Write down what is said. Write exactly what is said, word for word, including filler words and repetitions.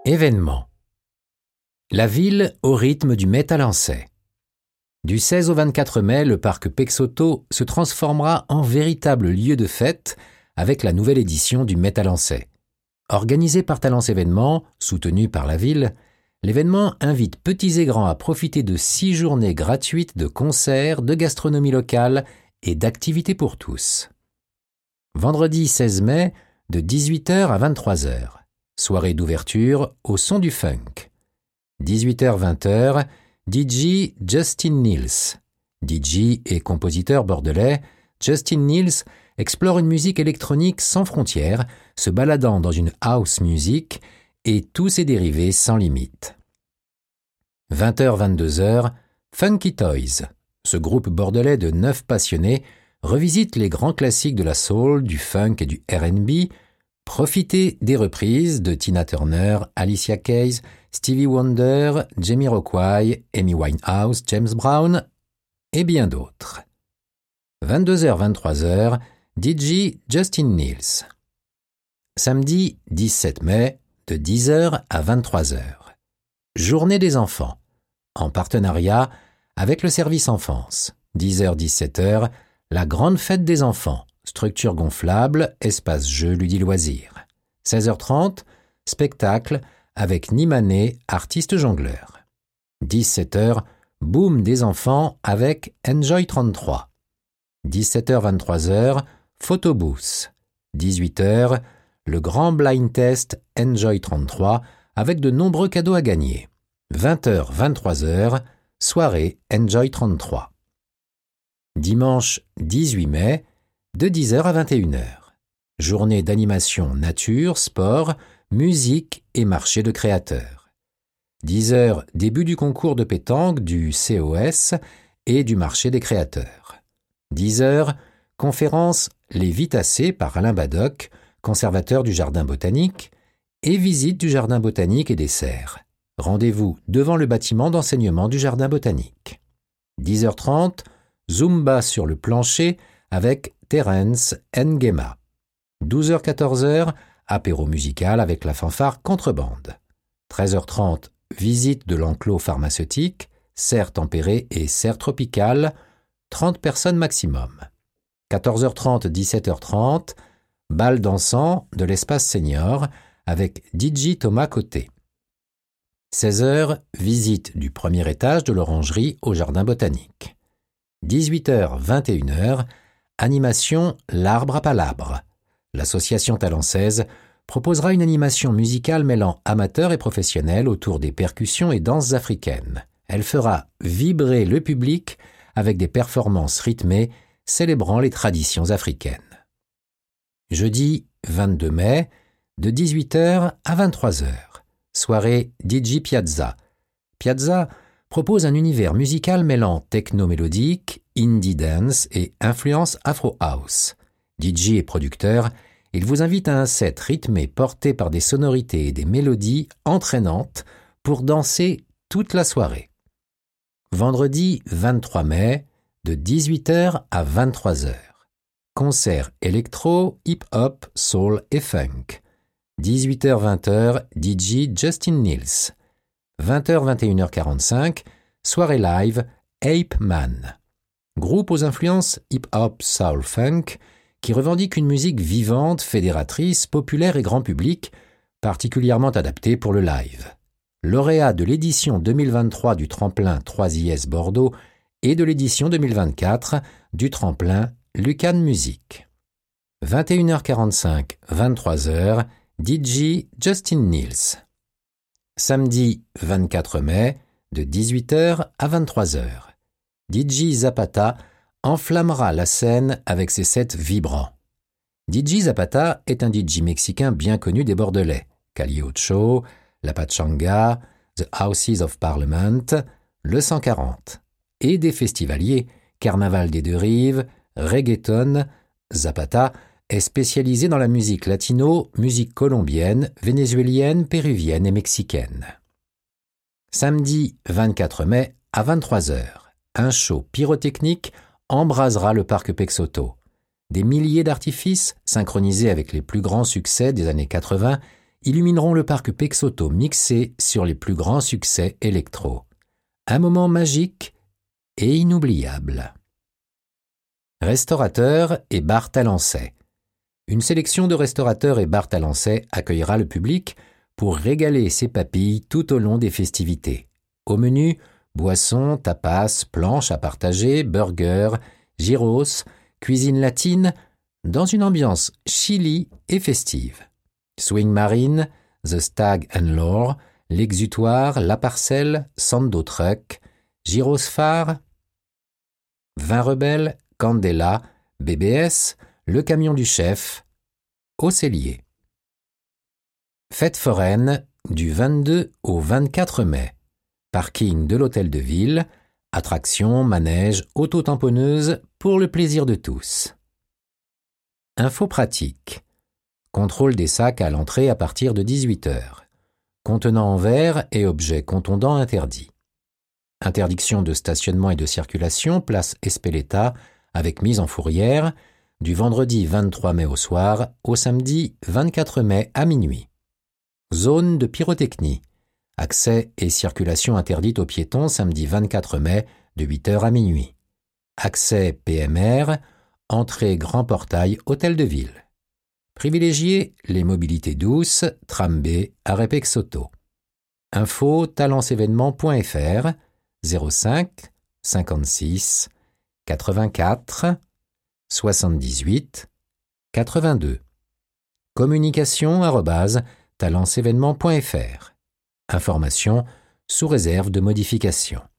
Événements. La ville au rythme du Métallancais. Du seize au vingt-quatre mai, le parc Pexoto se transformera en véritable lieu de fête avec la nouvelle édition du Métallancais. Organisé par Talence Événements, soutenu par la ville, l'événement invite petits et grands à profiter de six journées gratuites de concerts, de gastronomie locale et d'activités pour tous. Vendredi seize mai, de dix-huit heures à vingt-trois heures. Soirée d'ouverture au son du funk. dix-huit heures vingt heures, D J Justin Niels. D J et compositeur bordelais, Justin Niels explore une musique électronique sans frontières, se baladant dans une house music et tous ses dérivés sans limite. vingt heures vingt-deux heures, Funky Toys. Ce groupe bordelais de neuf passionnés revisite les grands classiques de la soul, du funk et du R and B. Profitez des reprises de Tina Turner, Alicia Keys, Stevie Wonder, Jamiroquai, Amy Winehouse, James Brown et bien d'autres. vingt-deux heures vingt-trois heures, D J Justin Niels. Samedi dix-sept mai, de dix heures à vingt-trois heures. Journée des enfants, en partenariat avec le service enfance. dix heures dix-sept heures, la grande fête des enfants. Structure gonflable, espace jeux, ludi-loisirs. seize heures trente, spectacle avec Nimané, artiste jongleur. dix-sept heures, boom des enfants avec Enjoy trente-trois. dix-sept heures vingt-trois heures, photobooth. dix-huit heures, le grand blind test Enjoy trente-trois avec de nombreux cadeaux à gagner. vingt heures vingt-trois heures, soirée Enjoy trente-trois. Dimanche dix-huit mai, de dix heures à vingt et une heures. Journée d'animation nature, sport, musique et marché de créateurs. dix heures, début du concours de pétanque du C O S et du marché des créateurs. dix heures, conférence Les Vitacées par Alain Badoc, conservateur du jardin botanique, et visite du jardin botanique et des serres. Rendez-vous devant le bâtiment d'enseignement du jardin botanique. dix heures trente, Zumba sur le plancher avec Terence Nguema. douze heures quatorze heures, apéro musical avec la fanfare Contrebande. treize heures trente, visite de l'enclos pharmaceutique, serre tempérée et serre tropicale, trente personnes maximum. quatorze heures trente, dix-sept heures trente, bal dansant de l'espace senior avec D J Thomas Côté. seize heures, visite du premier étage de l'orangerie au jardin botanique. dix-huit heures vingt et une heures, animation L'Arbre à Palabre. L'association talençaise proposera une animation musicale mêlant amateurs et professionnels autour des percussions et danses africaines. Elle fera vibrer le public avec des performances rythmées célébrant les traditions africaines. Jeudi vingt-deux mai, de dix-huit heures à vingt-trois heures. Soirée D J Piazza. Piazza propose un univers musical mêlant techno-mélodique, indie dance et influence afro-house. D J et producteur, il vous invite à un set rythmé porté par des sonorités et des mélodies entraînantes pour danser toute la soirée. Vendredi vingt-trois mai, de dix-huit heures à vingt-trois heures. Concert électro, hip-hop, soul et funk. dix-huit heures vingt heures, D J Justin Niels. vingt heures vingt et une heures quarante-cinq, soirée live Ape Man. Groupe aux influences hip-hop, soul, funk, qui revendique une musique vivante, fédératrice, populaire et grand public, particulièrement adaptée pour le live. Lauréat de l'édition deux mille vingt-trois du tremplin trois I S Bordeaux et de l'édition deux mille vingt-quatre du tremplin Lucan Music. vingt et une heures quarante-cinq, vingt-trois heures, D J Justin Niels. Samedi vingt-quatre mai, de dix-huit heures à vingt-trois heures. D J Zapata enflammera la scène avec ses sets vibrants. D J Zapata est un D J mexicain bien connu des Bordelais. Cali Ocho, La Pachanga, The Houses of Parliament, le cent quarante. Et des festivaliers, Carnaval des Deux Rives, Reggaeton. Zapata est spécialisé dans la musique latino, musique colombienne, vénézuélienne, péruvienne et mexicaine. Samedi vingt-quatre mai à vingt-trois heures, un show pyrotechnique embrasera le parc Pexoto. Des milliers d'artifices, synchronisés avec les plus grands succès des années quatre-vingts, illumineront le parc Pexoto mixé sur les plus grands succès électro. Un moment magique et inoubliable. Restaurateurs et bars Talençais. Une sélection de restaurateurs et bars talençais accueillera le public pour régaler ses papilles tout au long des festivités. Au menu, boissons, tapas, planches à partager, burgers, gyros, cuisine latine, dans une ambiance chili et festive. Swing Marine, The Stag and Lore, L'Exutoire, La Parcelle, Sando Truck, Gyros Phare, Vin Rebelle, Candela, B B S, Le Camion du Chef, au Cellier. Fête foraine du vingt-deux au vingt-quatre mai. Parking de l'Hôtel de Ville, attractions, manèges, auto-tamponneuses pour le plaisir de tous. Info pratique. Contrôle des sacs à l'entrée à partir de dix-huit heures. Contenants en verre et objets contondants interdits. Interdiction de stationnement et de circulation, place Espeleta, avec mise en fourrière, du vendredi vingt-trois mai au soir au samedi vingt-quatre mai à minuit. Zone de pyrotechnie. Accès et circulation interdite aux piétons samedi vingt-quatre mai de huit heures à minuit. Accès P M R, entrée Grand Portail Hôtel de Ville. Privilégiez les mobilités douces, tram B, arrêt Pexoto. Info talensévénement point f r zéro cinq cinquante-six quatre-vingt-quatre soixante-dix-huit quatre-vingt-deux. Communication arobase talensévénement point f r. Information sous réserve de modification.